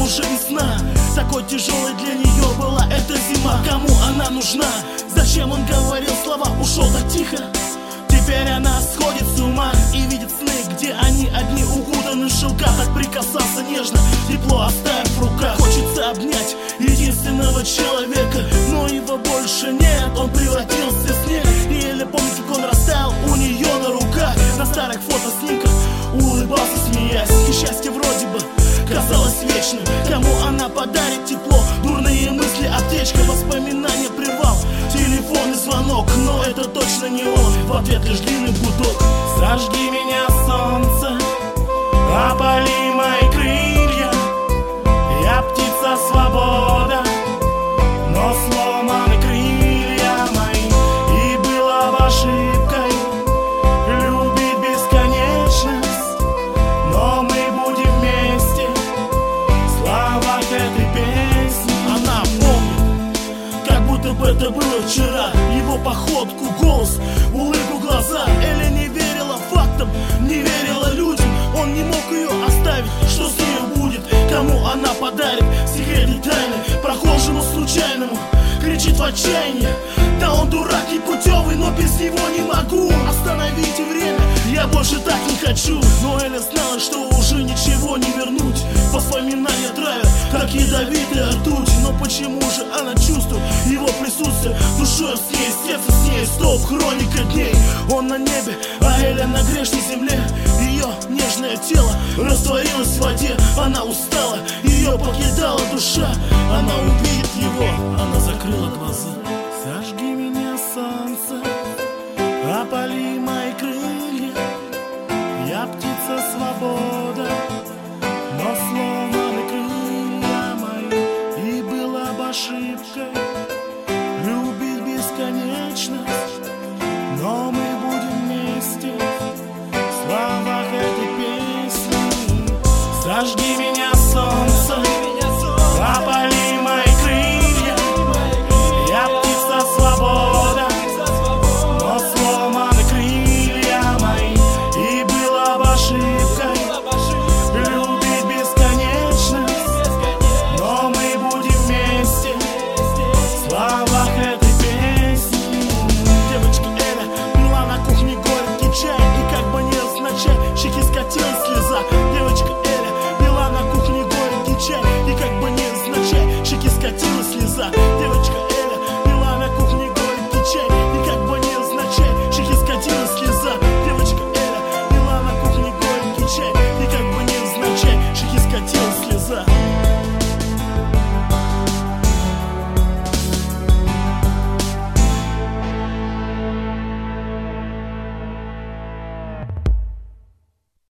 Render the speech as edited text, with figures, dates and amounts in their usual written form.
уже весна. Такой тяжелой для нее была эта зима. Кому она нужна? Зачем он говорил слова? Ушел так тихо. Теперь она сходит с ума и видит сны, где они одни укутаны в шелка. Так прикасаться нежно, тепло оставив в руках. Хочется обнять единственного человека, но его больше нет, он превратился в снег. И еле помнит, как он растаял у нее на руках. На старых фотоснимках улыбался, смеясь, и счастье вроде бы казалось вечным. Кому она подарит тепло? Дурные мысли, аптечка, воспоминания прервал телефонный звонок, но это точно не он. В ответ лишь длинный гудок. Зажги меня, солнце, опали мои крылья. Я птица свобода, но сломаны крылья мои. И было бы ошибкой любить бесконечность, но мы будем вместе в словах этой песни. Она помнит, как будто бы это было вчера. Его походку, голос, улыбку, глаза. Эля не верила фактам, не верила людям. Он не мог ее оставить, что с нею будет? Кому она подарит секреты тайны? Прохожему случайному кричит в отчаянии: да он дурак и путевый, но без него не могу. Остановите время, я больше так не хочу. Но Эля знала, что уже ничего не вернуть. Воспоминания травят, как ядовитая ртуть. Но почему же она чувствует его присутствие? Душой с ней, сердце с ней, стоп, хроника дней. Он на небе, а Эля на грешной земле. Ее нежное тело растворилось в воде. Она устала, ее покидала душа. Она увидит его, она закрыла глаза. Зажги меня, солнце, опали мои крылья. Я птица свободы.